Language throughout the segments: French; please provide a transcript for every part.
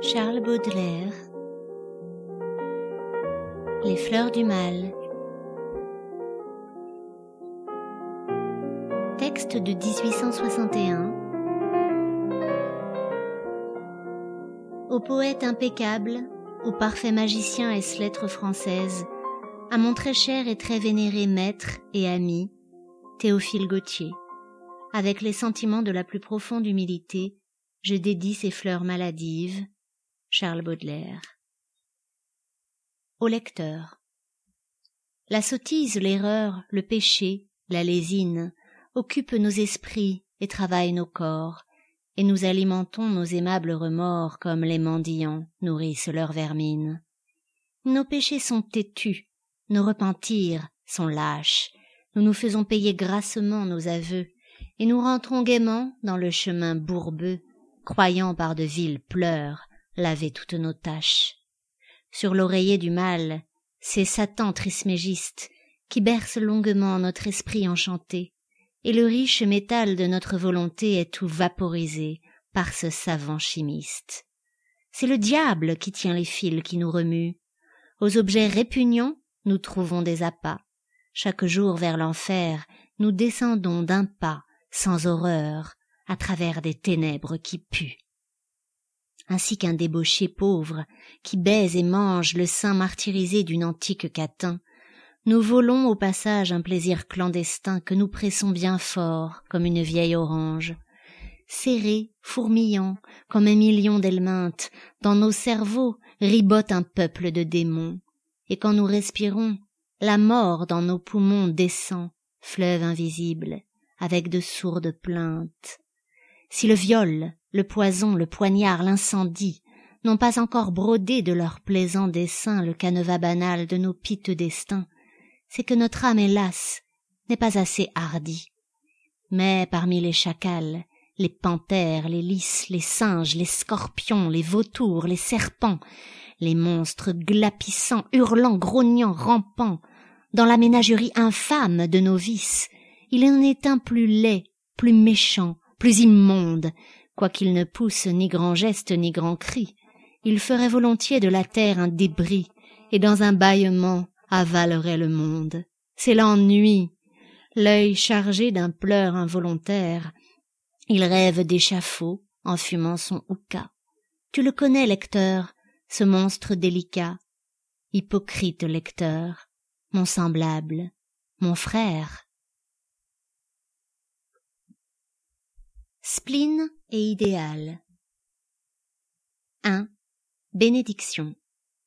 Charles Baudelaire. Les fleurs du mal. Texte de 1861. Au poète impeccable, au parfait magicien est-ce lettre française, à mon très cher et très vénéré maître et ami, Théophile Gautier. Avec les sentiments de la plus profonde humilité, je dédie ces fleurs maladives. Charles Baudelaire. Au lecteur. La sottise, l'erreur, le péché, la lésine occupent nos esprits et travaillent nos corps, et nous alimentons nos aimables remords comme les mendiants nourrissent leur vermine. Nos péchés sont têtus, nos repentirs sont lâches, nous nous faisons payer grassement nos aveux, et nous rentrons gaiement dans le chemin bourbeux, croyant par de vils pleurs laver toutes nos tâches. Sur l'oreiller du mal, c'est Satan trismégiste qui berce longuement notre esprit enchanté, et le riche métal de notre volonté est tout vaporisé par ce savant chimiste. C'est le diable qui tient les fils qui nous remuent. Aux objets répugnants, nous trouvons des appâts. Chaque jour vers l'enfer, nous descendons d'un pas, sans horreur, à travers des ténèbres qui puent. Ainsi qu'un débauché pauvre, qui baise et mange le sein martyrisé d'une antique catin, nous volons au passage un plaisir clandestin que nous pressons bien fort comme une vieille orange. Serrés, fourmillant, comme un million d'helminthes, dans nos cerveaux ribote un peuple de démons, et quand nous respirons, la mort dans nos poumons descend, fleuve invisible, avec de sourdes plaintes. Si le viol, le poison, le poignard, l'incendie n'ont pas encore brodé de leur plaisant dessin le canevas banal de nos piteux destins, c'est que notre âme, hélas, n'est pas assez hardie. Mais parmi les chacals, les panthères, les lys, les singes, les scorpions, les vautours, les serpents, les monstres glapissants, hurlants, grognants, rampants, dans la ménagerie infâme de nos vices, il en est un plus laid, plus méchant, plus immonde, quoiqu'il ne pousse ni grand geste ni grand cri. Il ferait volontiers de la terre un débris, et dans un bâillement avalerait le monde. C'est l'ennui. L'œil chargé d'un pleur involontaire, il rêve d'échafaud en fumant son hookah. Tu le connais, lecteur, ce monstre délicat. Hypocrite lecteur, mon semblable, mon frère. Spleen et idéal. 1. Bénédiction.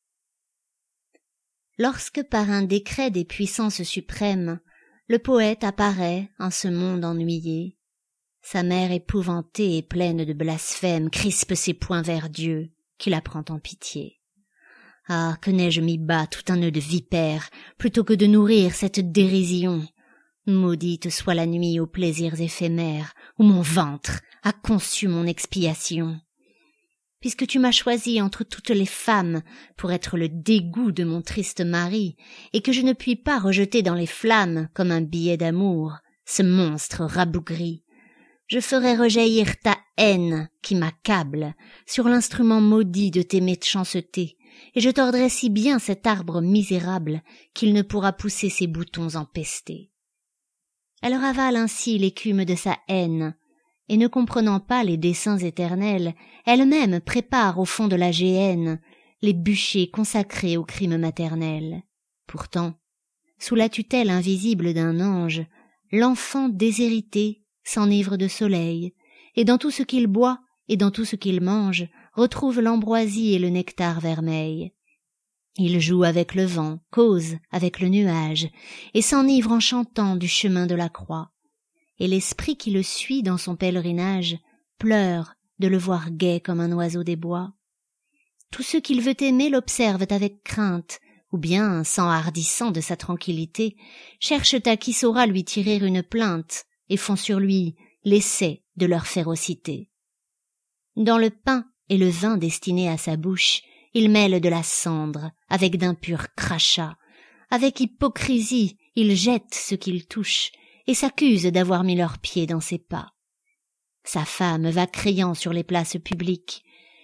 Lorsque par un décret des puissances suprêmes, le poète apparaît en ce monde ennuyé, sa mère épouvantée et pleine de blasphème crispe ses poings vers Dieu, qui la prend en pitié. Ah, que n'ai-je mis bas tout un nœud de vipère, plutôt que de nourrir cette dérision. Maudite soit la nuit aux plaisirs éphémères, où mon ventre a conçu mon expiation. Puisque tu m'as choisi entre toutes les femmes pour être le dégoût de mon triste mari, et que je ne puis pas rejeter dans les flammes comme un billet d'amour ce monstre rabougri, je ferai rejaillir ta haine qui m'accable sur l'instrument maudit de tes méchancetés, et je tordrai si bien cet arbre misérable qu'il ne pourra pousser ses boutons empestés. Elle ravale ainsi l'écume de sa haine, et ne comprenant pas les desseins éternels, elle-même prépare au fond de la géhenne les bûchers consacrés au crime maternel. Pourtant, sous la tutelle invisible d'un ange, l'enfant déshérité s'enivre de soleil, et dans tout ce qu'il boit et dans tout ce qu'il mange, retrouve l'ambroisie et le nectar vermeil. Il joue avec le vent, cause avec le nuage, et s'enivre en chantant du chemin de la croix. Et l'esprit qui le suit dans son pèlerinage pleure de le voir gai comme un oiseau des bois. Tous ceux qu'il veut aimer l'observent avec crainte, ou bien, s'enhardissant de sa tranquillité, cherchent à qui saura lui tirer une plainte, et font sur lui l'essai de leur férocité. Dans le pain et le vin destinés à sa bouche, il mêle de la cendre avec d'impurs crachats. Avec hypocrisie, il jette ce qu'il touche, et s'accuse d'avoir mis leurs pieds dans ses pas. Sa femme va criant sur les places publiques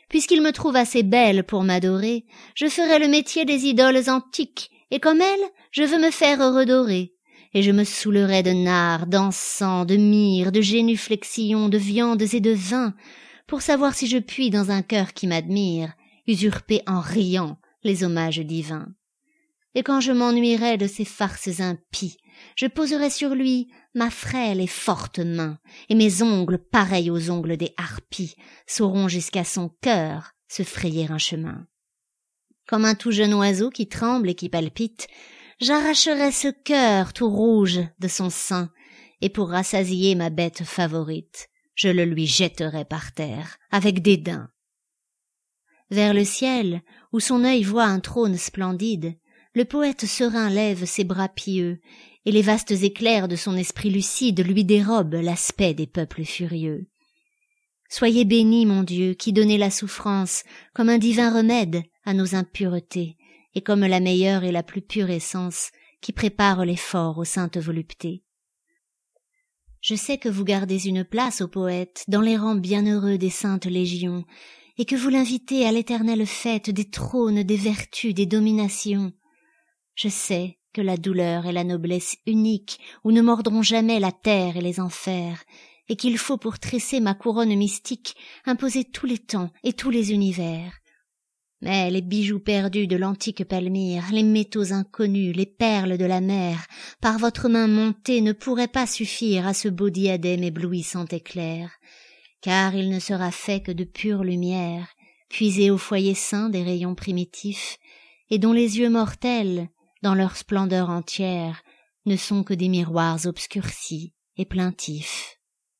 Puisqu'il me trouve assez belle pour m'adorer, je ferai le métier des idoles antiques, et comme elle, je veux me faire redorer. Et je me saoulerai de nard, d'encens, de myrrhe, de génuflexions, de viandes et de vin, pour savoir si je puis, dans un cœur qui m'admire, usurper en riant les hommages divins. Et quand je m'ennuierai de ces farces impies, je poserai sur lui ma frêle et forte main, et mes ongles, pareils aux ongles des harpies, sauront jusqu'à son cœur se frayer un chemin. Comme un tout jeune oiseau qui tremble et qui palpite, j'arracherai ce cœur tout rouge de son sein, et pour rassasier ma bête favorite, je le lui jetterai par terre, avec dédain. Vers le ciel, où son œil voit un trône splendide, le poète serein lève ses bras pieux, et les vastes éclairs de son esprit lucide lui dérobent l'aspect des peuples furieux. Soyez béni, mon Dieu, qui donnez la souffrance comme un divin remède à nos impuretés, et comme la meilleure et la plus pure essence qui prépare l'effort aux saintes voluptés. Je sais que vous gardez une place au poète dans les rangs bienheureux des saintes légions, et que vous l'invitez à l'éternelle fête des trônes, des vertus, des dominations. Je sais que la douleur est la noblesse unique où ne mordront jamais la terre et les enfers, et qu'il faut pour tresser ma couronne mystique imposer tous les temps et tous les univers. Mais les bijoux perdus de l'antique Palmyre, les métaux inconnus, les perles de la mer, par votre main montée ne pourraient pas suffire à ce beau diadème éblouissant et clair, car il ne sera fait que de pure lumière, puisée au foyer saint des rayons primitifs, et dont les yeux mortels, dans leur splendeur entière, ne sont que des miroirs obscurcis et plaintifs.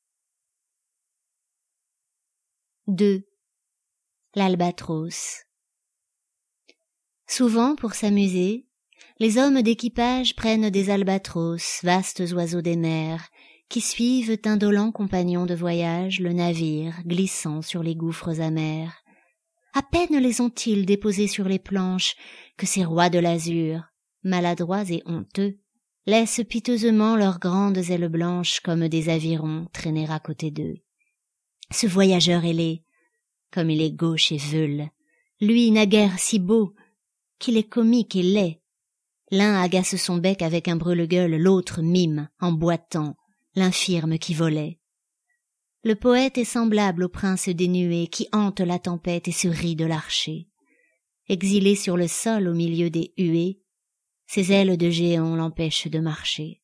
2. L'albatros. Souvent, pour s'amuser, les hommes d'équipage prennent des albatros, vastes oiseaux des mers, qui suivent indolents compagnons de voyage le navire glissant sur les gouffres amers. À peine les ont-ils déposés sur les planches que ces rois de l'azur, maladroits et honteux, laissent piteusement leurs grandes ailes blanches comme des avirons traîner à côté d'eux. Ce voyageur ailé, comme il est gauche et veule, lui naguère si beau qu'il est comique et laid. L'un agace son bec avec un brûle-gueule, l'autre mime, en boitant, l'infirme qui volait. Le poète est semblable au prince dénué qui hante la tempête et se rit de l'archer. Exilé sur le sol au milieu des huées, ses ailes de géant l'empêchent de marcher.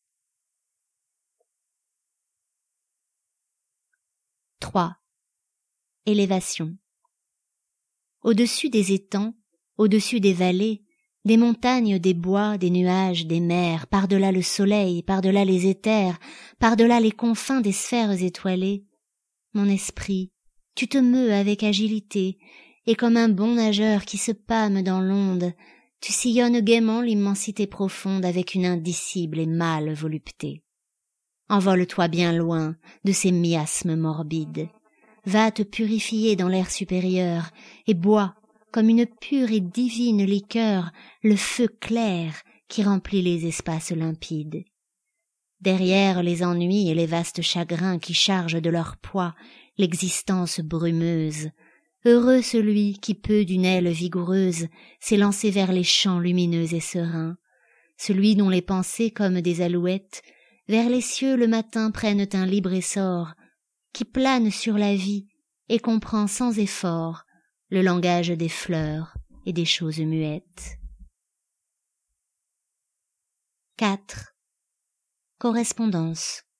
3. Élévation. Au-dessus des étangs, au-dessus des vallées, des montagnes, des bois, des nuages, des mers, par-delà le soleil, par-delà les éthers, par-delà les confins des sphères étoilées, mon esprit, tu te meus avec agilité, et comme un bon nageur qui se pâme dans l'onde, tu sillonnes gaiement l'immensité profonde avec une indicible et mâle volupté. Envole-toi bien loin de ces miasmes morbides, va te purifier dans l'air supérieur, et bois, comme une pure et divine liqueur, le feu clair qui remplit les espaces limpides. Derrière les ennuis et les vastes chagrins qui chargent de leur poids l'existence brumeuse, heureux celui qui peut d'une aile vigoureuse s'élancer vers les champs lumineux et sereins, celui dont les pensées comme des alouettes vers les cieux le matin prennent un libre essor, qui plane sur la vie et comprend sans effort le langage des fleurs et des choses muettes. 4. Correspondance.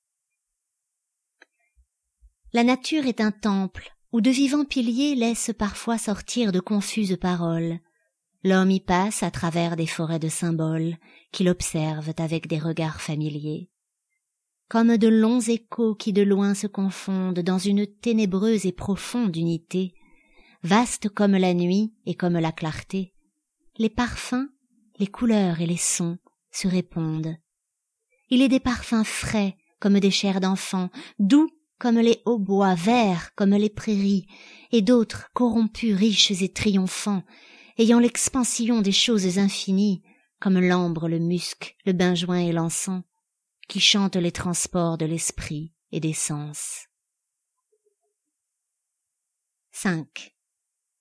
La nature est un temple où de vivants piliers laissent parfois sortir de confuses paroles. L'homme y passe à travers des forêts de symboles qu'il observe avec des regards familiers. Comme de longs échos qui de loin se confondent dans une ténébreuse et profonde unité, vaste comme la nuit et comme la clarté, les parfums, les couleurs et les sons se répondent. Il est des parfums frais comme des chairs d'enfants, doux comme les hautbois, verts comme les prairies, et d'autres corrompus, riches et triomphants, ayant l'expansion des choses infinies, comme l'ambre, le musc, le benjoin et l'encens, qui chantent les transports de l'esprit et des sens. 5.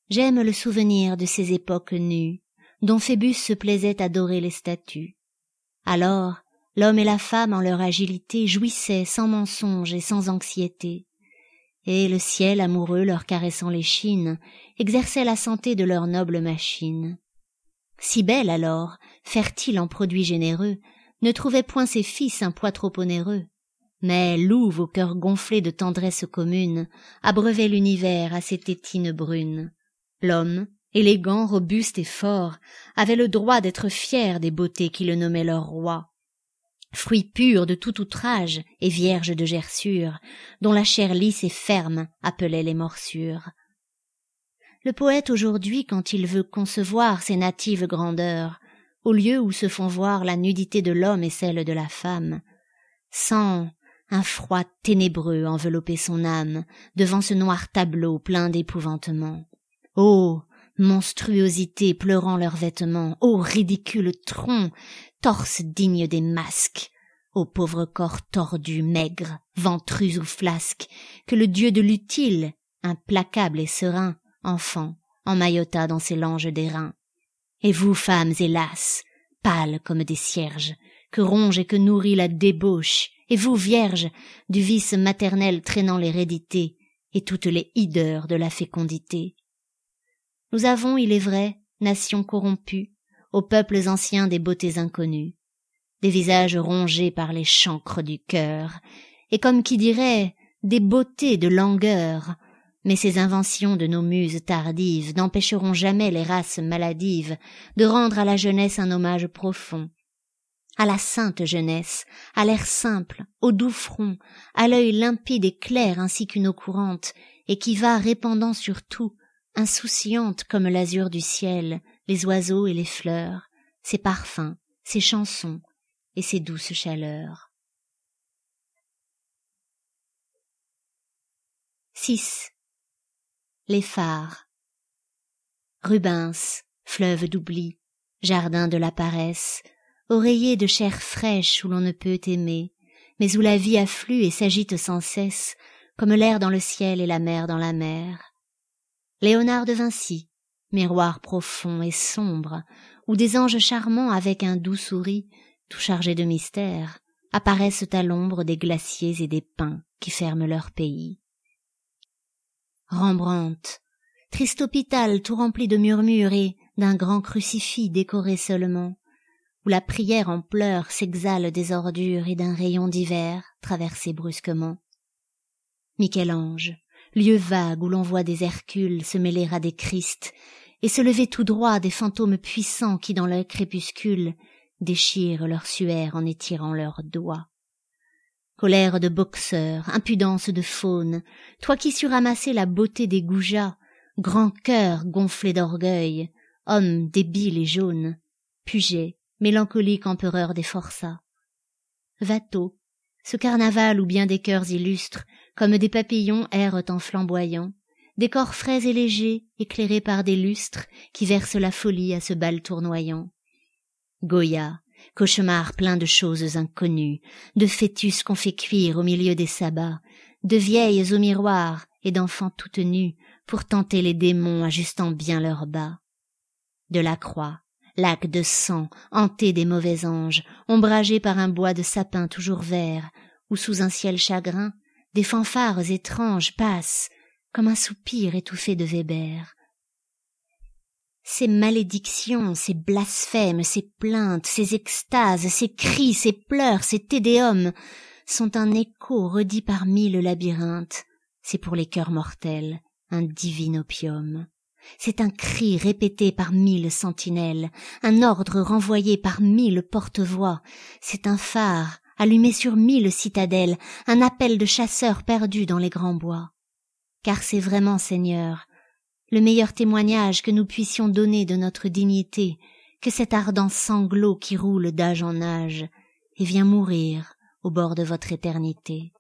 J'aime le souvenir de ces époques nues, dont Phébus se plaisait à dorer les statues. Alors, l'homme et la femme en leur agilité jouissaient sans mensonge et sans anxiété. Et le ciel amoureux leur caressant l'échine, exerçait la santé de leur noble machine. Si belle alors, fertile en produits généreux, ne trouvait point ses fils un poids trop onéreux. Mais louve au cœur gonflé de tendresse commune, abreuvait l'univers à ses tétines brunes. L'homme, élégant, robuste et fort, avait le droit d'être fier des beautés qui le nommaient leur roi. Fruit pur de tout outrage et vierge de gerçure, dont la chair lisse et ferme appelait les morsures. Le poète aujourd'hui, quand il veut concevoir ces natives grandeurs, au lieu où se font voir la nudité de l'homme et celle de la femme, sent un froid ténébreux envelopper son âme devant ce noir tableau plein d'épouvantement. Ô monstruosité pleurant leurs vêtements, ô ridicule tronc, torse digne des masques, ô pauvre corps tordu, maigre, ventrus ou flasque, que le dieu de l'utile, implacable et serein, enfant, emmaillota dans ses langes d'airain. Et vous, femmes, hélas, pâles comme des cierges, que ronge et que nourrit la débauche, et vous, vierges, du vice maternel traînant l'hérédité, et toutes les hideurs de la fécondité. Nous avons, il est vrai, nation corrompue, aux peuples anciens des beautés inconnues, des visages rongés par les chancres du cœur, et comme qui dirait, des beautés de langueur, mais ces inventions de nos muses tardives n'empêcheront jamais les races maladives de rendre à la jeunesse un hommage profond, à la sainte jeunesse, à l'air simple, au doux front, à l'œil limpide et clair ainsi qu'une eau courante, et qui va répandant sur tout, insouciante comme l'azur du ciel, les oiseaux et les fleurs, ses parfums, ses chansons et ses douces chaleurs. 6. Les phares. Rubens, fleuve d'oubli, jardin de la paresse, oreiller de chair fraîche où l'on ne peut aimer, mais où la vie afflue et s'agite sans cesse, comme l'air dans le ciel et la mer dans la mer. Léonard de Vinci, miroir profond et sombre, où des anges charmants avec un doux souris, tout chargés de mystère, apparaissent à l'ombre des glaciers et des pins qui ferment leur pays. Rembrandt, triste hôpital tout rempli de murmures et d'un grand crucifix décoré seulement, où la prière en pleurs s'exhale des ordures et d'un rayon d'hiver traversé brusquement. Michel-Ange, lieu vague où l'on voit des Hercules se mêler à des Christ et se lever tout droit des fantômes puissants qui dans le crépuscule déchirent leur suaire en étirant leurs doigts. Colère de boxeur, impudence de faune, toi qui suramassais la beauté des goujats, grand cœur gonflé d'orgueil, homme débile et jaune, Puget, mélancolique empereur des forçats. Watteau, ce carnaval où bien des cœurs illustres, comme des papillons errent en flamboyant, des corps frais et légers, éclairés par des lustres, qui versent la folie à ce bal tournoyant. Goya, cauchemar plein de choses inconnues, de fœtus qu'on fait cuire au milieu des sabbats, de vieilles au miroir et d'enfants toutes nues, pour tenter les démons ajustant bien leurs bas. Delacroix, lac de sang, hanté des mauvais anges, ombragé par un bois de sapin toujours vert, où sous un ciel chagrin, des fanfares étranges passent, comme un soupir étouffé de Weber. Ces malédictions, ces blasphèmes, ces plaintes, ces extases, ces cris, ces pleurs, ces tédéums, sont un écho redit par mille labyrinthes. C'est pour les cœurs mortels un divin opium. C'est un cri répété par mille sentinelles, un ordre renvoyé par mille porte-voix. C'est un phare allumé sur mille citadelles, un appel de chasseurs perdus dans les grands bois. Car c'est vraiment, Seigneur, le meilleur témoignage que nous puissions donner de notre dignité, que cet ardent sanglot qui roule d'âge en âge et vient mourir au bord de votre éternité.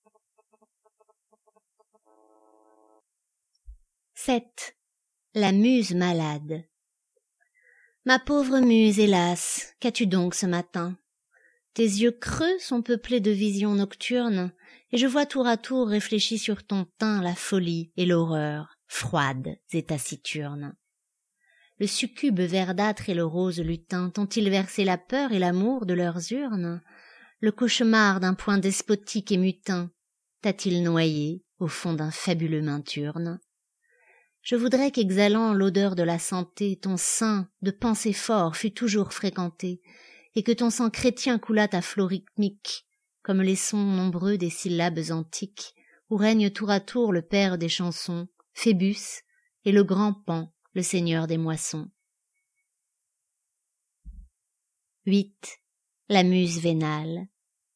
7. La muse malade. Ma pauvre muse, hélas, qu'as-tu donc ce matin? Tes yeux creux sont peuplés de visions nocturnes, et je vois tour à tour réfléchis sur ton teint la folie et l'horreur. froides et taciturnes. Le succube verdâtre et le rose lutin t'ont-ils versé la peur et l'amour de leurs urnes? Le cauchemar d'un poing despotique et mutin t'a-t-il noyé au fond d'un fabuleux minturne? Je voudrais qu'exhalant l'odeur de la santé, ton sein de pensée fort fût toujours fréquenté, et que ton sang chrétien coulât à flots rythmiques, comme les sons nombreux des syllabes antiques, où règne tour à tour le père des chansons, Phébus, et le grand Pan, le seigneur des moissons. 8. La muse vénale.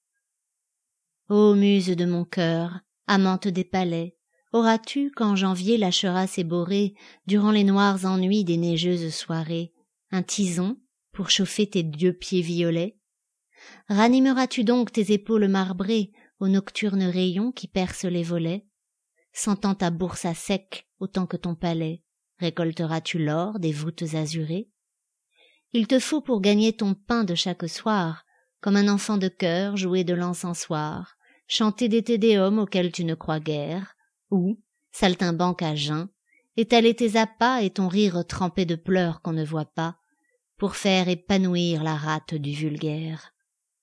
Ô muse de mon cœur, amante des palais, auras-tu, quand janvier lâchera ses borées, durant les noirs ennuis des neigeuses soirées, un tison pour chauffer tes 2 pieds violets? Ranimeras-tu donc tes épaules marbrées aux nocturnes rayons qui percent les volets? Sentant ta bourse à sec autant que ton palais, récolteras-tu l'or des voûtes azurées? Il te faut pour gagner ton pain de chaque soir, comme un enfant de chœur jouer de l'encensoir, chanter des tédéums auxquels tu ne crois guère, ou, saltimbanque à jeun, étaler tes appas et ton rire trempé de pleurs qu'on ne voit pas, pour faire épanouir la rate du vulgaire.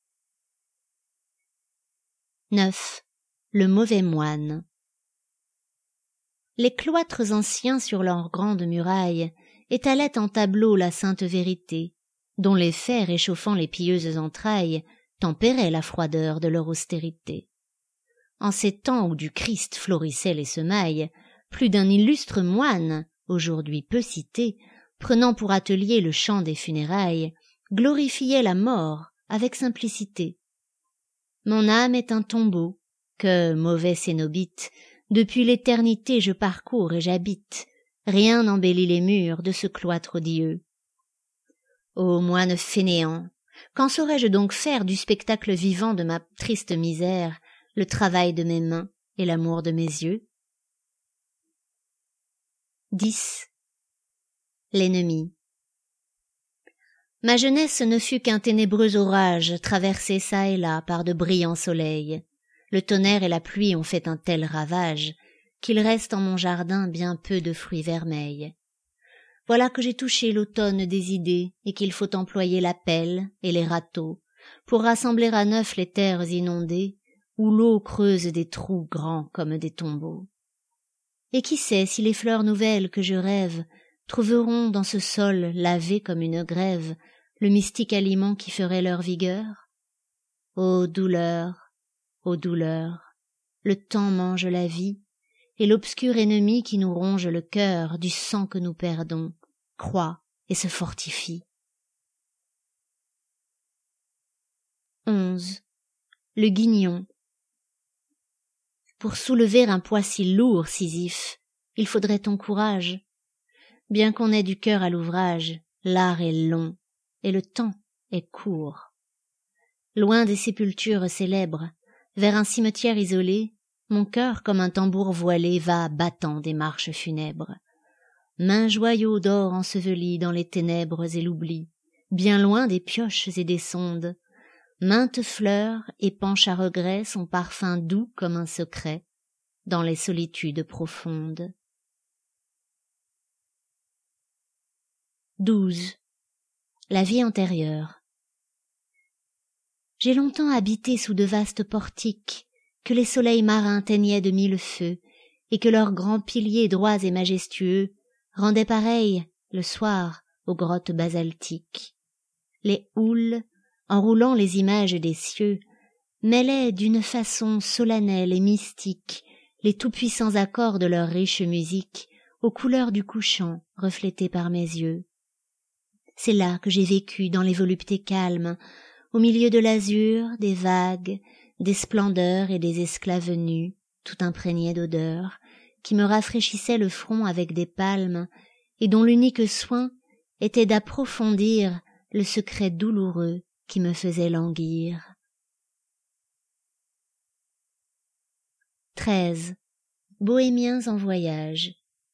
9. Le mauvais moine. Les cloîtres anciens sur leurs grandes murailles étalaient en tableau la sainte vérité, dont les faits réchauffant les pieuses entrailles tempéraient la froideur de leur austérité. En ces temps où du Christ florissaient les semailles, plus d'un illustre moine, aujourd'hui peu cité, prenant pour atelier le chant des funérailles, glorifiait la mort avec simplicité. Mon âme est un tombeau, que, mauvais cénobite, depuis l'éternité je parcours et j'habite, rien n'embellit les murs de ce cloître odieux. Ô moine fainéant, quand saurais-je donc faire du spectacle vivant de ma triste misère le travail de mes mains et l'amour de mes yeux? 10. L'ennemi. Ma jeunesse ne fut qu'un ténébreux orage traversé çà et là par de brillants soleils. Le tonnerre et la pluie ont fait un tel ravage qu'il reste en mon jardin bien peu de fruits vermeils. Voilà que j'ai touché l'automne des idées et qu'il faut employer la pelle et les râteaux pour rassembler à neuf les terres inondées où l'eau creuse des trous grands comme des tombeaux. Et qui sait si les fleurs nouvelles que je rêve trouveront dans ce sol lavé comme une grève le mystique aliment qui ferait leur vigueur? Ô douleur, le temps mange la vie, et l'obscur ennemi qui nous ronge le cœur du sang que nous perdons croît et se fortifie. 11. Le guignon. Pour soulever un poids si lourd, Sisyphe, il faudrait ton courage. Bien qu'on ait du cœur à l'ouvrage, l'art est long, et le temps est court. Loin des sépultures célèbres, vers un cimetière isolé, mon cœur comme un tambour voilé va battant des marches funèbres. Maint joyau d'or enseveli dans les ténèbres et l'oubli, bien loin des pioches et des sondes, maintes fleurs épanchent à regret son parfum doux comme un secret, dans les solitudes profondes. 12. La vie antérieure. J'ai longtemps habité sous de vastes portiques, que les soleils marins teignaient de 1000 feux, et que leurs grands piliers droits et majestueux rendaient pareils, le soir, aux grottes basaltiques. Les houles, enroulant les images des cieux, mêlaient d'une façon solennelle et mystique les tout-puissants accords de leur riche musique aux couleurs du couchant reflétées par mes yeux. C'est là que j'ai vécu dans les voluptés calmes, au milieu de l'azur, des vagues, des splendeurs et des esclaves nus, tout imprégnés d'odeurs, qui me rafraîchissaient le front avec des palmes, et dont l'unique soin était d'approfondir le secret douloureux qui me faisait languir. 13. Bohémiens en voyage.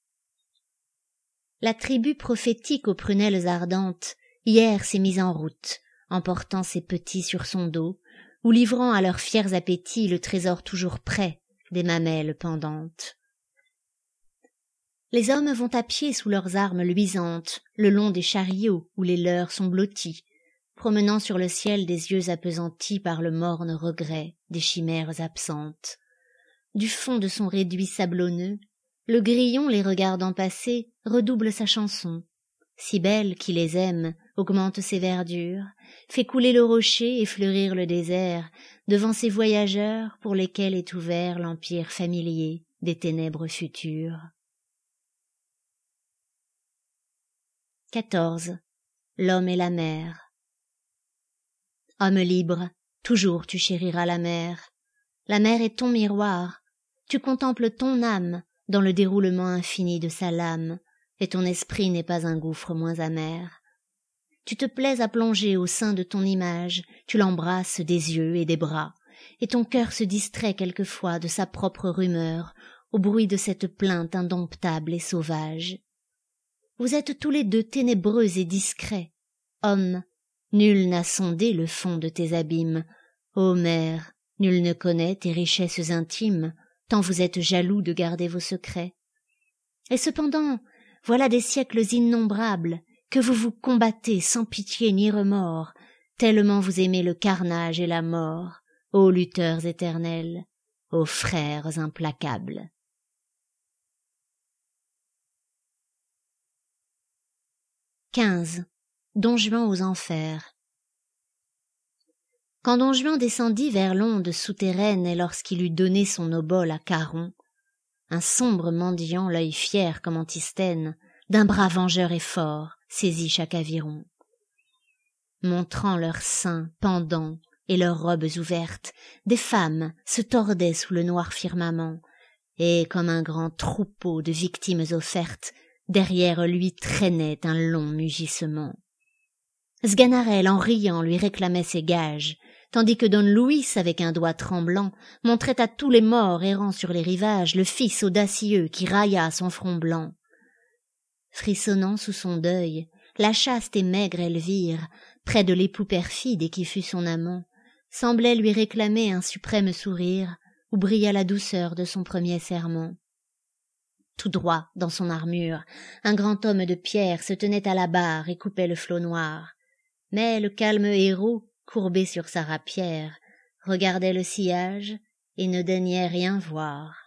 La tribu prophétique aux prunelles ardentes hier s'est mise en route, emportant ses petits sur son dos, ou livrant à leurs fiers appétits le trésor toujours prêt des mamelles pendantes. Les hommes vont à pied sous leurs armes luisantes, le long des chariots où les leurs sont blottis, promenant sur le ciel des yeux appesantis par le morne regret des chimères absentes. Du fond de son réduit sablonneux, le grillon les regardant passer redouble sa chanson. Cybèle qui les aime augmente ses verdures, fait couler le rocher et fleurir le désert devant ces voyageurs pour lesquels est ouvert l'empire familier des ténèbres futures. 14. L'homme et la mer. Homme libre, toujours tu chériras la mer. La mer est ton miroir, tu contemples ton âme dans le déroulement infini de sa lame, et ton esprit n'est pas un gouffre moins amer. Tu te plais à plonger au sein de ton image, tu l'embrasses des yeux et des bras, et ton cœur se distrait quelquefois de sa propre rumeur, au bruit de cette plainte indomptable et sauvage. Vous êtes tous les deux ténébreux et discrets. Homme, nul n'a sondé le fond de tes abîmes. Ô mer, nul ne connaît tes richesses intimes, tant vous êtes jaloux de garder vos secrets. Et cependant, voilà des siècles innombrables que vous vous combattez sans pitié ni remords, tellement vous aimez le carnage et la mort, ô lutteurs éternels, ô frères implacables. Don Juan aux enfers. Quand Don Juan descendit vers l'onde souterraine et lorsqu'il eut donné son obole à Charon, un sombre mendiant, l'œil fier comme Antisthène, d'un bras vengeur et fort, saisit chaque aviron. Montrant leurs seins pendants et leurs robes ouvertes, des femmes se tordaient sous le noir firmament, et comme un grand troupeau de victimes offertes, derrière lui traînait un long mugissement. Sganarelle, en riant, lui réclamait ses gages, tandis que Don Luis, avec un doigt tremblant, montrait à tous les morts errant sur les rivages le fils audacieux qui railla son front blanc. Frissonnant sous son deuil, la chaste et maigre Elvire, près de l'époux perfide et qui fut son amant, semblait lui réclamer un suprême sourire où brilla la douceur de son premier serment. Tout droit, dans son armure, un grand homme de pierre se tenait à la barre et coupait le flot noir. Mais le calme héros, courbé sur sa rapière, regardait le sillage et ne daignait rien voir.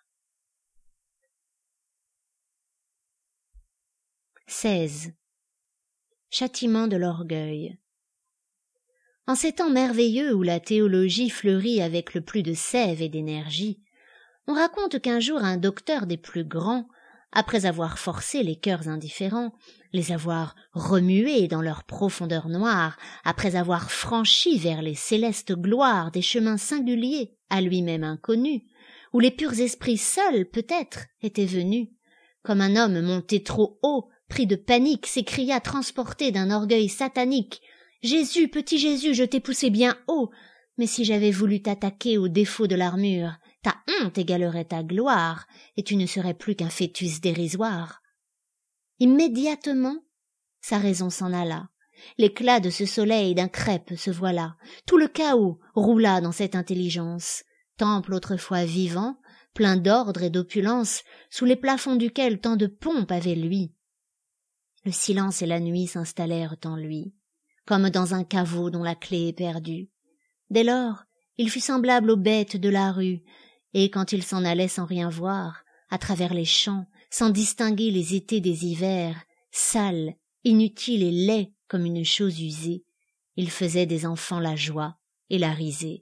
16. Châtiment de l'orgueil. En ces temps merveilleux où la théologie fleurit avec le plus de sève et d'énergie, on raconte qu'un jour un docteur des plus grands, après avoir forcé les cœurs indifférents, les avoir remués dans leur profondeur noire, après avoir franchi vers les célestes gloires des chemins singuliers à lui-même inconnus, où les purs esprits seuls, peut-être, étaient venus, comme un homme monté trop haut, pris de panique, s'écria transporté d'un orgueil satanique. « Jésus, petit Jésus, je t'ai poussé bien haut, mais si j'avais voulu t'attaquer au défaut de l'armure, ta honte égalerait ta gloire, et tu ne serais plus qu'un fœtus dérisoire. » Immédiatement, sa raison s'en alla. L'éclat de ce soleil d'un crêpe se voila. Tout le chaos roula dans cette intelligence. Temple autrefois vivant, plein d'ordre et d'opulence, sous les plafonds duquel tant de pompe avait lui. Le silence et la nuit s'installèrent en lui, comme dans un caveau dont la clé est perdue. Dès lors, il fut semblable aux bêtes de la rue, et quand il s'en allait sans rien voir, à travers les champs, sans distinguer les étés des hivers, sale, inutile et laid comme une chose usée, il faisait des enfants la joie et la risée.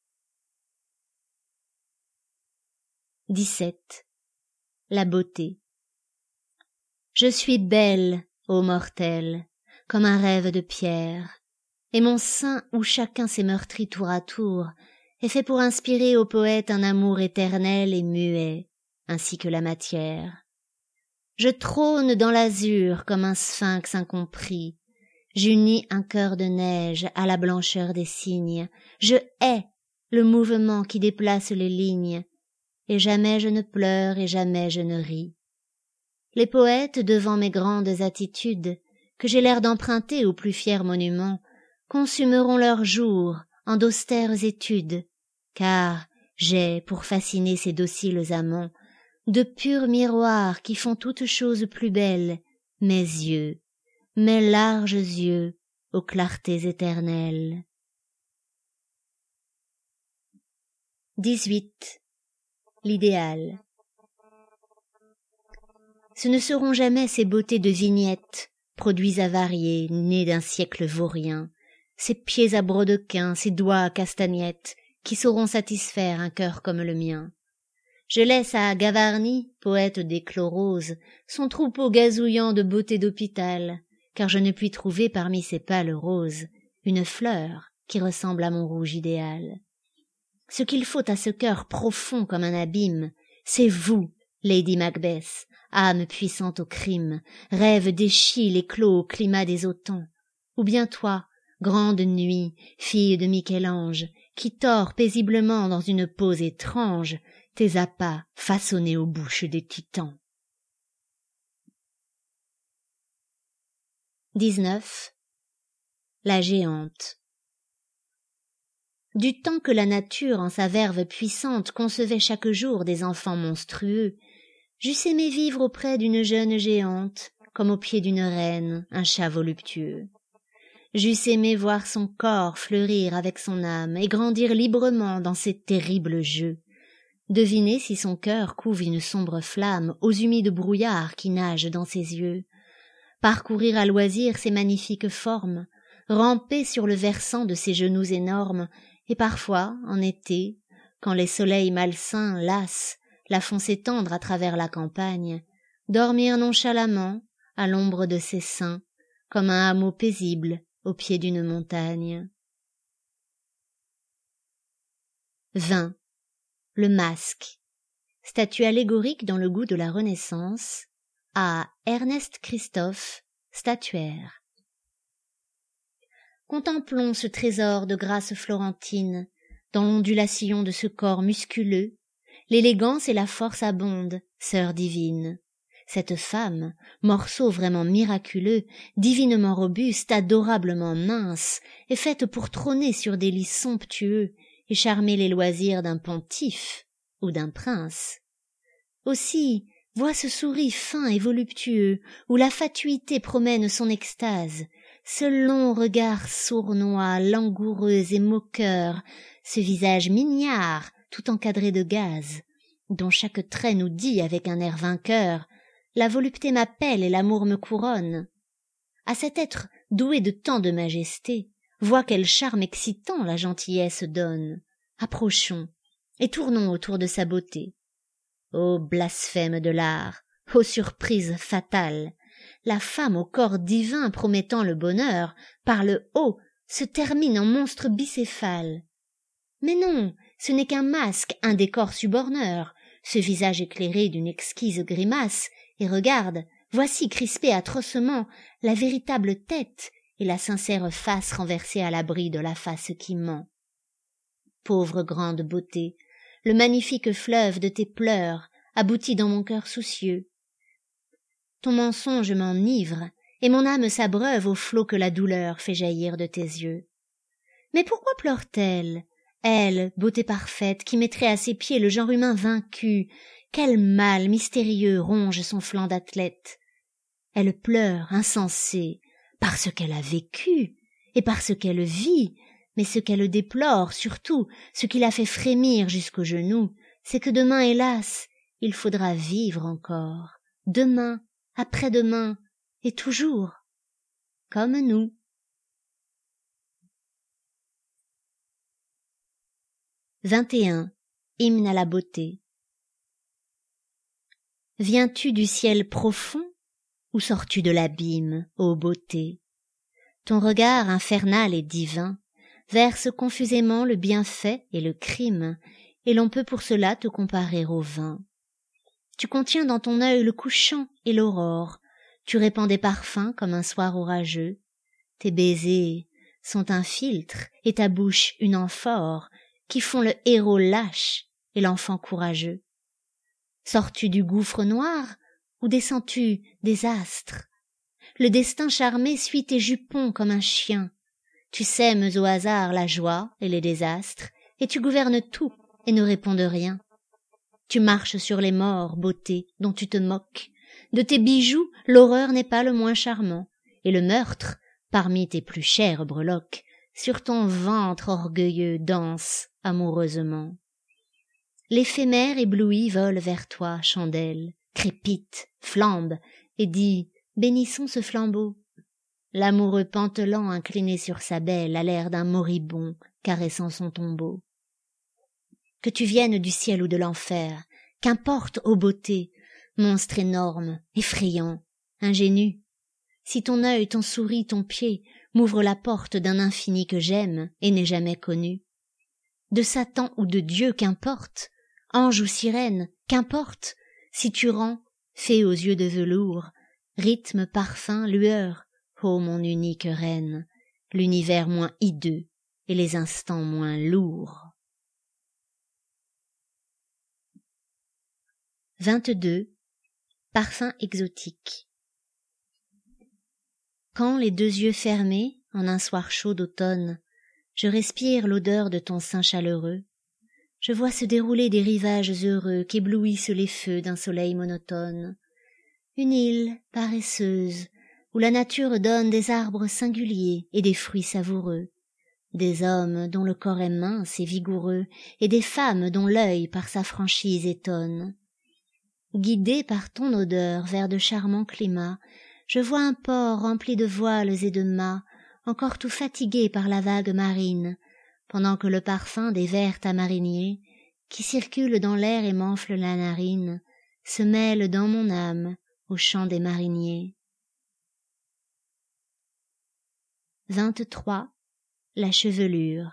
17. La beauté. Je suis belle, ô mortel, comme un rêve de pierre, et mon sein où chacun s'est meurtri tour à tour est fait pour inspirer au poète un amour éternel et muet, ainsi que la matière. Je trône dans l'azur comme un sphinx incompris, j'unis un cœur de neige à la blancheur des cygnes, je hais le mouvement qui déplace les lignes, et jamais je ne pleure et jamais je ne ris. Les poètes, devant mes grandes attitudes, que j'ai l'air d'emprunter aux plus fiers monuments, consumeront leurs jours en d'austères études, car j'ai, pour fasciner ces dociles amants, de purs miroirs qui font toutes choses plus belles, mes yeux, mes larges yeux, aux clartés éternelles. 18. L'idéal. Ce ne seront jamais ces beautés de vignettes, produits avariés, nés d'un siècle vaurien, ces pieds à brodequins, ces doigts à castagnettes, qui sauront satisfaire un cœur comme le mien. Je laisse à Gavarni, poète d'éclos roses, son troupeau gazouillant de beauté d'hôpital, car je ne puis trouver parmi ces pâles roses une fleur qui ressemble à mon rouge idéal. Ce qu'il faut à ce cœur profond comme un abîme, c'est vous, Lady Macbeth, âme puissante au crime, rêve déchis l'éclos au climat des automnes, ou bien toi, grande nuit, fille de Michel-Ange, qui tord paisiblement dans une pose étrange tes appâts façonnés aux bouches des titans. 19. La géante. Du temps que la nature en sa verve puissante concevait chaque jour des enfants monstrueux, j'eusse aimé vivre auprès d'une jeune géante, comme au pied d'une reine, un chat voluptueux. J'eusse aimé voir son corps fleurir avec son âme et grandir librement dans ses terribles jeux. Deviner si son cœur couve une sombre flamme aux humides brouillards qui nagent dans ses yeux. Parcourir à loisir ses magnifiques formes, ramper sur le versant de ses genoux énormes, et parfois, en été, quand les soleils malsains, lassent, la font s'étendre à travers la campagne, dormir nonchalamment à l'ombre de ses seins, comme un hameau paisible au pied d'une montagne. 20. Le masque. Statue allégorique dans le goût de la Renaissance, à Ernest Christophe, statuaire. Contemplons ce trésor de grâce florentine, dans l'ondulation de ce corps musculeux, l'élégance et la force abondent, sœur divine. Cette femme, morceau vraiment miraculeux, divinement robuste, adorablement mince, est faite pour trôner sur des lits somptueux et charmer les loisirs d'un pontife ou d'un prince. Aussi, vois ce souris fin et voluptueux, où la fatuité promène son extase, ce long regard sournois, langoureux et moqueur, ce visage mignard, tout encadré de gaze, dont chaque trait nous dit avec un air vainqueur « La volupté m'appelle et l'amour me couronne ». À cet être doué de tant de majesté, vois quel charme excitant la gentillesse donne. Approchons et tournons autour de sa beauté. Ô blasphème de l'art, ô surprise fatale, la femme au corps divin promettant le bonheur, par le haut, se termine en monstre bicéphale. Mais non, ce n'est qu'un masque, un décor suborneur, ce visage éclairé d'une exquise grimace, et regarde, voici crispée atrocement la véritable tête et la sincère face renversée à l'abri de la face qui ment. Pauvre grande beauté, le magnifique fleuve de tes pleurs aboutit dans mon cœur soucieux. Ton mensonge m'enivre, et mon âme s'abreuve au flot que la douleur fait jaillir de tes yeux. Mais pourquoi pleure-t-elle, elle, beauté parfaite, qui mettrait à ses pieds le genre humain vaincu? Quel mal mystérieux ronge son flanc d'athlète? Elle pleure, insensée, parce qu'elle a vécu, et parce qu'elle vit, mais ce qu'elle déplore, surtout, ce qui la fait frémir jusqu'aux genoux, c'est que demain, hélas, il faudra vivre encore, demain, après-demain, et toujours, comme nous. 21. Hymne à la beauté. Viens-tu du ciel profond, ou sors-tu de l'abîme, ô beauté? Ton regard infernal et divin verse confusément le bienfait et le crime, et l'on peut pour cela te comparer au vin. Tu contiens dans ton œil le couchant et l'aurore, tu répands des parfums comme un soir orageux, tes baisers sont un filtre et ta bouche une amphore, qui font le héros lâche et l'enfant courageux. Sors-tu du gouffre noir ou descends-tu des astres? Le destin charmé suit tes jupons comme un chien. Tu sèmes au hasard la joie et les désastres, et tu gouvernes tout et ne réponds de rien. Tu marches sur les morts, beauté, dont tu te moques. De tes bijoux, l'horreur n'est pas le moins charmant, et le meurtre, parmi tes plus chères breloques, sur ton ventre orgueilleux danse amoureusement. L'éphémère ébloui vole vers toi, chandelle, crépite, flambe, et dit « Bénissons ce flambeau ». L'amoureux pantelant incliné sur sa belle a l'air d'un moribond caressant son tombeau. Que tu viennes du ciel ou de l'enfer, qu'importe, ô beauté, monstre énorme, effrayant, ingénu. Si ton œil, ton souris, ton pied m'ouvre la porte d'un infini que j'aime et n'ai jamais connu. De Satan ou de Dieu, qu'importe, ange ou sirène, qu'importe, si tu rends, fée aux yeux de velours, rythme, parfum, lueur, ô mon unique reine, l'univers moins hideux et les instants moins lourds. 22. Parfum exotique. Quand les deux yeux fermés, en un soir chaud d'automne, je respire l'odeur de ton sein chaleureux, je vois se dérouler des rivages heureux qu'éblouissent les feux d'un soleil monotone. Une île paresseuse, où la nature donne des arbres singuliers et des fruits savoureux, des hommes dont le corps est mince et vigoureux, et des femmes dont l'œil par sa franchise étonne. Guidé par ton odeur vers de charmants climats, je vois un port rempli de voiles et de mâts, encore tout fatigué par la vague marine, pendant que le parfum des verts tamariniers, qui circulent dans l'air et m'enfle la narine, se mêle dans mon âme au chant des mariniers. 23. La chevelure.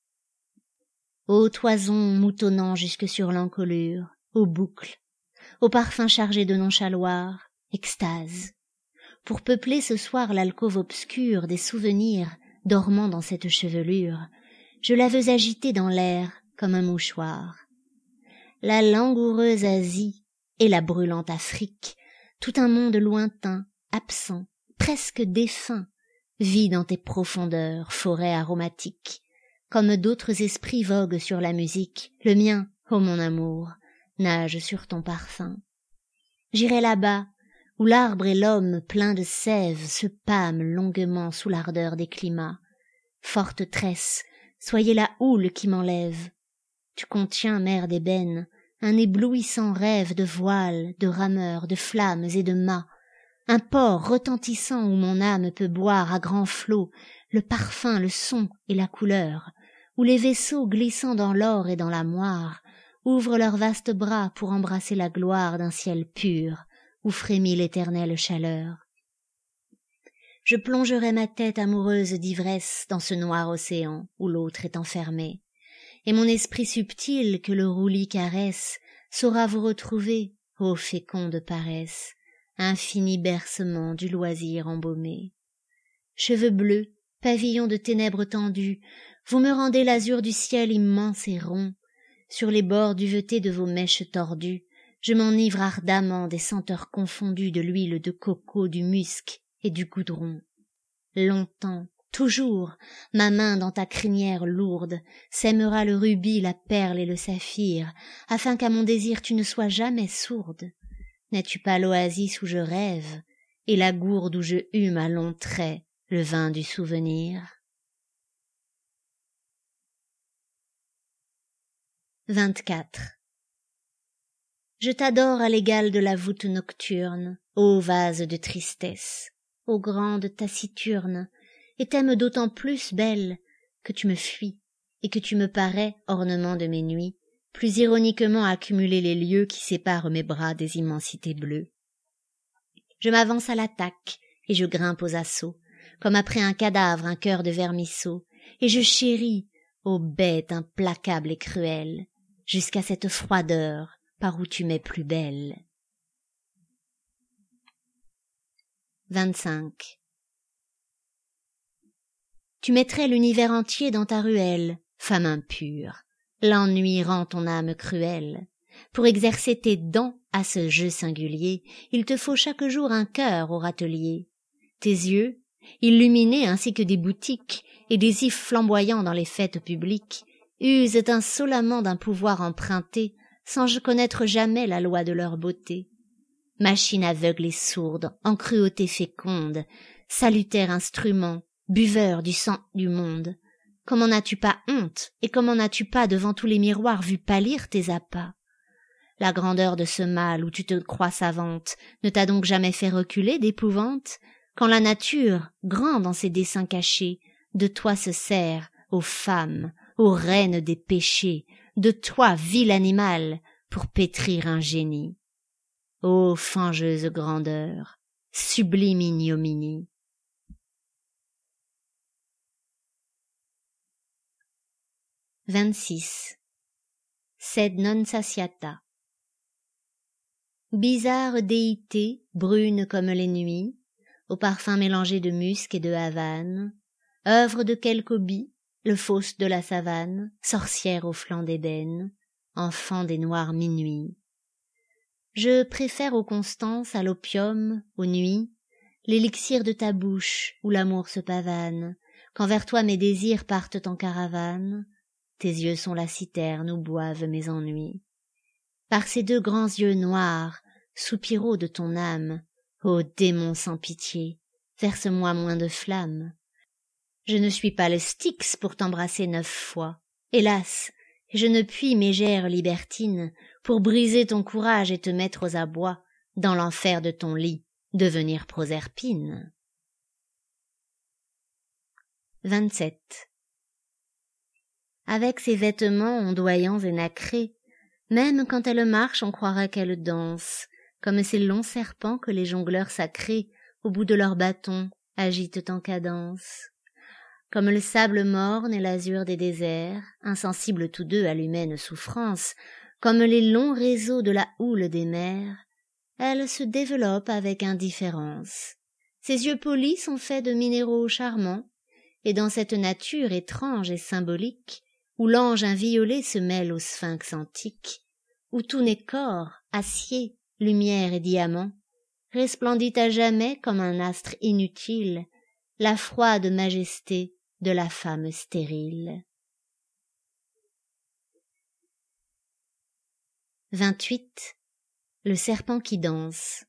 Ô toison moutonnant jusque sur l'encolure, aux boucles, aux parfums chargés de nonchaloir, extase, pour peupler ce soir l'alcôve obscure des souvenirs dormant dans cette chevelure, je la veux agiter dans l'air comme un mouchoir. La langoureuse Asie et la brûlante Afrique, tout un monde lointain, absent, presque défunt, vit dans tes profondeurs, forêts aromatiques. Comme d'autres esprits voguent sur la musique, le mien, ô mon amour, nage sur ton parfum. J'irai là-bas, où l'arbre et l'homme pleins de sève se pâment longuement sous l'ardeur des climats. Forte tresse, soyez la houle qui m'enlève. Tu contiens, mer d'ébène, un éblouissant rêve de voiles, de rameurs, de flammes et de mâts, un port retentissant où mon âme peut boire à grands flots le parfum, le son et la couleur, où les vaisseaux glissant dans l'or et dans la moire ouvrent leurs vastes bras pour embrasser la gloire d'un ciel pur où frémit l'éternelle chaleur. Je plongerai ma tête amoureuse d'ivresse dans ce noir océan où l'autre est enfermé, et mon esprit subtil que le roulis caresse saura vous retrouver, ô féconde paresse, infini bercement du loisir embaumé. Cheveux bleus, pavillon de ténèbres tendues, vous me rendez l'azur du ciel immense et rond. Sur les bords duvetés de vos mèches tordues, je m'enivre ardemment des senteurs confondues de l'huile de coco, du musc et du goudron. Longtemps, toujours, ma main dans ta crinière lourde sèmera le rubis, la perle et le saphir, afin qu'à mon désir tu ne sois jamais sourde. N'es-tu pas l'oasis où je rêve, et la gourde où je hume à longs traits le vin du souvenir? 24. Je t'adore à l'égal de la voûte nocturne, ô vase de tristesse, ô grande taciturne, et t'aime d'autant plus, belle, que tu me fuis, et que tu me parais, ornement de mes nuits, plus ironiquement accumuler les lieues qui séparent mes bras des immensités bleues. Je m'avance à l'attaque, et je grimpe aux assauts, comme après un cadavre un cœur de vermisseau, et je chéris, ô bête implacable et cruelle, jusqu'à cette froideur par où tu m'es plus belle. 25. Tu mettrais l'univers entier dans ta ruelle, femme impure. L'ennui rend ton âme cruelle. Pour exercer tes dents à ce jeu singulier, il te faut chaque jour un cœur au râtelier. Tes yeux, illuminés ainsi que des boutiques et des ifs flamboyants dans les fêtes publiques, usent insolemment d'un pouvoir emprunté, sans connaître jamais la loi de leur beauté. Machine aveugle et sourde, en cruauté féconde, salutaire instrument, buveur du sang du monde, comment n'as-tu pas honte, et comment n'as-tu pas devant tous les miroirs vu pâlir tes appas? La grandeur de ce mal où tu te crois savante ne t'a donc jamais fait reculer d'épouvante, quand la nature, grande en ses desseins cachés, de toi se sert, ô femme, ô reine des péchés, de toi, vil animal, pour pétrir un génie. Ô fangeuse grandeur, sublime ignominie. « 26. Sed non satiata. Bizarre déité, brune comme les nuits, au parfum mélangé de musc et de havane, œuvre de quelque hobie, le fausse de la savane, sorcière au flanc d'ébène, enfant des noirs minuits. Je préfère aux constances, à l'opium, aux nuits, l'élixir de ta bouche, où l'amour se pavane, quand vers toi mes désirs partent en caravane, tes yeux sont la citerne où boivent mes ennuis. Par ces deux grands yeux noirs, soupiraux de ton âme, ô démon sans pitié, verse-moi moins de flamme. Je ne suis pas le Styx pour t'embrasser 9 fois. Hélas, je ne puis mégère libertine pour briser ton courage et te mettre aux abois, dans l'enfer de ton lit, devenir Proserpine. 27. Avec ses vêtements ondoyants et nacrés, même quand elle marche on croirait qu'elle danse, comme ces longs serpents que les jongleurs sacrés, au bout de leurs bâtons, agitent en cadence. Comme le sable morne et l'azur des déserts, insensibles tous deux à l'humaine souffrance, comme les longs réseaux de la houle des mers, elle se développe avec indifférence. Ses yeux polis sont faits de minéraux charmants, et dans cette nature étrange et symbolique, où l'ange inviolé se mêle au sphinx antique, où tout n'est qu'or, acier, lumière et diamant, resplendit à jamais comme un astre inutile la froide majesté de la femme stérile. 28. Le serpent qui danse.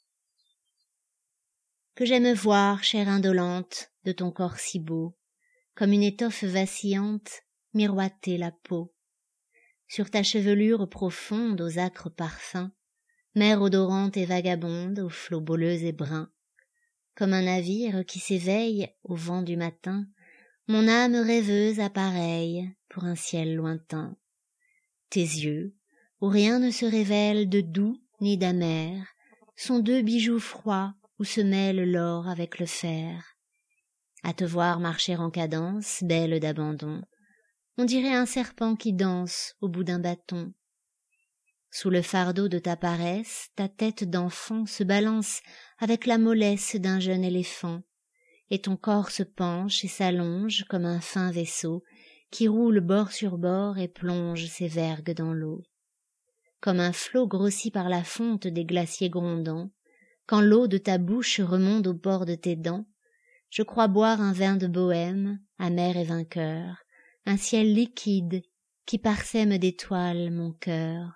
Que j'aime voir, chère indolente, de ton corps si beau, comme une étoffe vacillante, miroiter la peau. Sur ta chevelure profonde aux âcres parfums, mer odorante et vagabonde aux flots bolleux et bruns, comme un navire qui s'éveille au vent du matin, mon âme rêveuse appareille pour un ciel lointain. Tes yeux, où rien ne se révèle de doux ni d'amer, sont 2 bijoux froids où se mêle l'or avec le fer. À te voir marcher en cadence, belle d'abandon, on dirait un serpent qui danse au bout d'un bâton. Sous le fardeau de ta paresse, ta tête d'enfant se balance avec la mollesse d'un jeune éléphant, et ton corps se penche et s'allonge comme un fin vaisseau qui roule bord sur bord et plonge ses vergues dans l'eau. Comme un flot grossi par la fonte des glaciers grondants, quand l'eau de ta bouche remonte au bord de tes dents, je crois boire un vin de bohème, amer et vainqueur, un ciel liquide qui parsème d'étoiles mon cœur.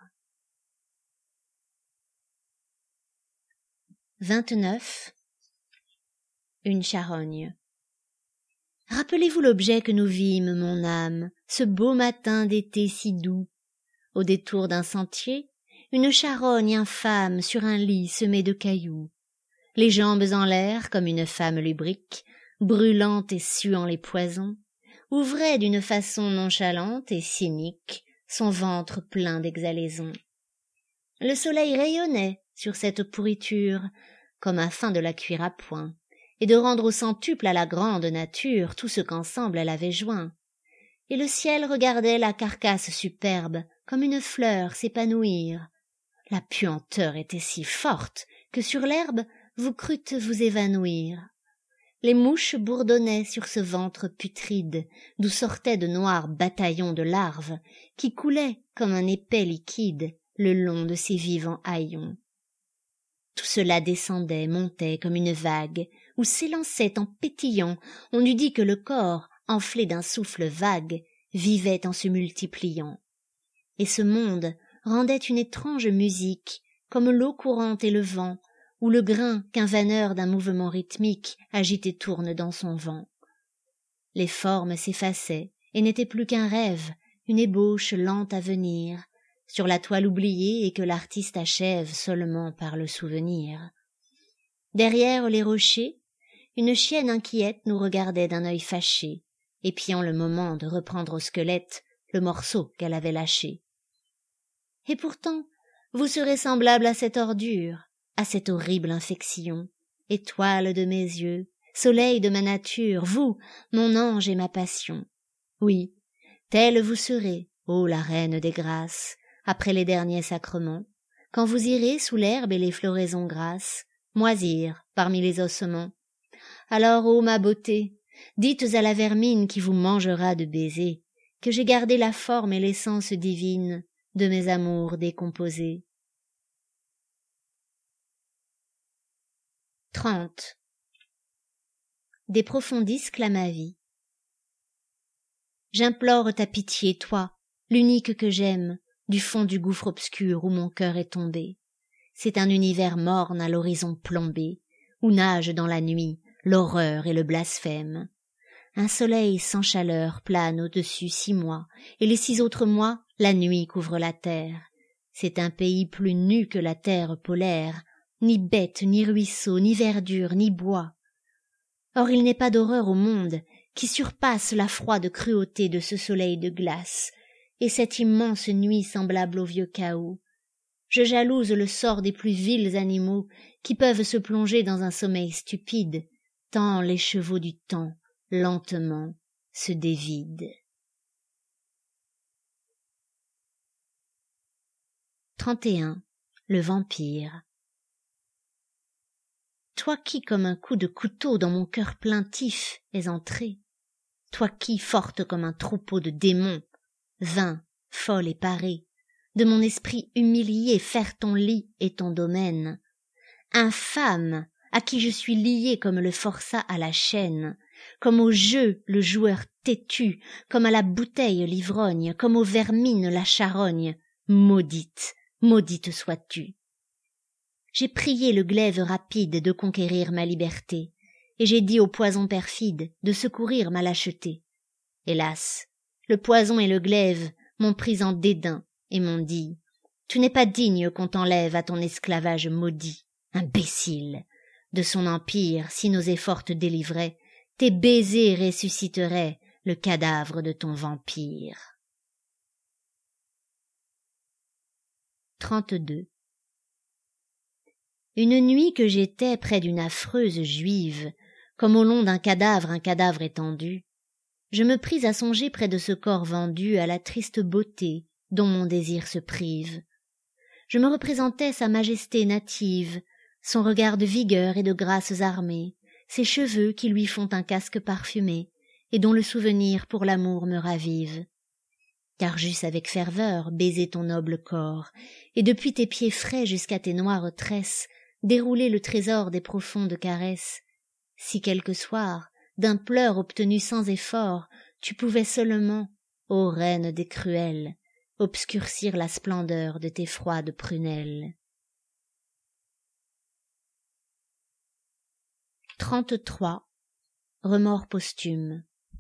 29. Une charogne. Rappelez-vous l'objet que nous vîmes, mon âme, ce beau matin d'été si doux. Au détour d'un sentier, une charogne infâme sur un lit semé de cailloux. Les jambes en l'air comme une femme lubrique, brûlante et suant les poisons, ouvrait d'une façon nonchalante et cynique son ventre plein d'exhalaisons. Le soleil rayonnait sur cette pourriture, comme afin de la cuire à point, et de rendre au centuple à la grande nature tout ce qu'ensemble elle avait joint. Et le ciel regardait la carcasse superbe comme une fleur s'épanouir. La puanteur était si forte que sur l'herbe vous crûtes vous évanouir. Les mouches bourdonnaient sur ce ventre putride, d'où sortaient de noirs bataillons de larves, qui coulaient comme un épais liquide le long de ces vivants haillons. Tout cela descendait, montait comme une vague, ou s'élançait en pétillant, on eût dit que le corps, enflé d'un souffle vague, vivait en se multipliant. Et ce monde, rendait une étrange musique, comme l'eau courante et le vent, ou le grain qu'un vanneur d'un mouvement rythmique agite et tourne dans son vent. Les formes s'effaçaient et n'étaient plus qu'un rêve, une ébauche lente à venir, sur la toile oubliée et que l'artiste achève seulement par le souvenir. Derrière les rochers, une chienne inquiète nous regardait d'un œil fâché, épiant le moment de reprendre au squelette le morceau qu'elle avait lâché. Et pourtant, vous serez semblable à cette ordure, à cette horrible infection, étoile de mes yeux, soleil de ma nature, vous, mon ange et ma passion. Oui, telle vous serez, ô la reine des grâces, après les derniers sacrements, quand vous irez sous l'herbe et les floraisons grasses, moisir parmi les ossements. Alors, ô ma beauté, dites à la vermine qui vous mangera de baisers, que j'ai gardé la forme et l'essence divine de mes amours décomposés. 30. Des profondis clama vie. J'implore ta pitié, toi, l'unique que j'aime, du fond du gouffre obscur où mon cœur est tombé. C'est un univers morne à l'horizon plombé, où nage dans la nuit l'horreur et le blasphème. Un soleil sans chaleur plane au-dessus 6 mois, et les 6 autres mois, la nuit couvre la terre. C'est un pays plus nu que la terre polaire, ni bête, ni ruisseau, ni verdure, ni bois. Or il n'est pas d'horreur au monde qui surpasse la froide cruauté de ce soleil de glace, et cette immense nuit semblable au vieux chaos. Je jalouse le sort des plus vils animaux qui peuvent se plonger dans un sommeil stupide, tant les chevaux du temps, lentement, se dévident. 31. Le vampire. Toi qui, comme un coup de couteau dans mon cœur plaintif, es entré, toi qui, forte comme un troupeau de démons, vain, folle et parée, de mon esprit humilié faire ton lit et ton domaine, infâme, à qui je suis lié comme le forçat à la chaîne, comme au jeu le joueur têtu, comme à la bouteille l'ivrogne, comme aux vermines la charogne, maudite, maudite sois-tu. J'ai prié le glaive rapide de conquérir ma liberté, et j'ai dit au poison perfide de secourir ma lâcheté. Hélas, le poison et le glaive m'ont pris en dédain et m'ont dit « Tu n'es pas digne qu'on t'enlève à ton esclavage maudit, imbécile. De son empire, si nos efforts te délivraient, tes baisers ressusciteraient le cadavre de ton vampire. » 32. Une nuit que j'étais près d'une affreuse juive, comme au long d'un cadavre un cadavre étendu, je me pris à songer près de ce corps vendu à la triste beauté dont mon désir se prive. Je me représentais sa majesté native, son regard de vigueur et de grâce armée, ses cheveux qui lui font un casque parfumé, et dont le souvenir pour l'amour me ravive. Car j'eusse avec ferveur baisé ton noble corps, et depuis tes pieds frais jusqu'à tes noires tresses, déroulé le trésor des profondes caresses. Si quelque soir, d'un pleur obtenu sans effort, tu pouvais seulement, ô reine des cruels, obscurcir la splendeur de tes froides prunelles. 33. Remords posthume.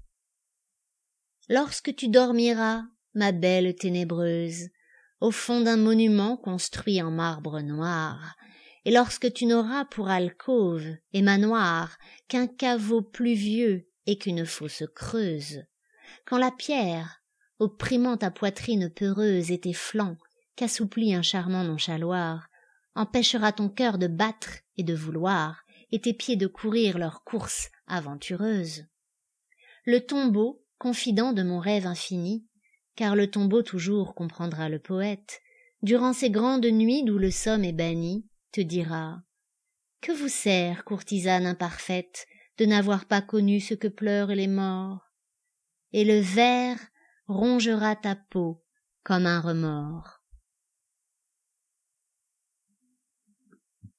Lorsque tu dormiras, ma belle ténébreuse, au fond d'un monument construit en marbre noir, et lorsque tu n'auras pour alcôve et manoir qu'un caveau pluvieux et qu'une fosse creuse, quand la pierre, opprimant ta poitrine peureuse et tes flancs, qu'assouplit un charmant nonchaloir, empêchera ton cœur de battre et de vouloir, et tes pieds de courir leur course aventureuse. Le tombeau, confident de mon rêve infini, car le tombeau toujours comprendra le poète, durant ces grandes nuits d'où le somme est banni, te dira « Que vous sert, courtisane imparfaite, de n'avoir pas connu ce que pleurent les morts ?» Et le ver rongera ta peau comme un remords.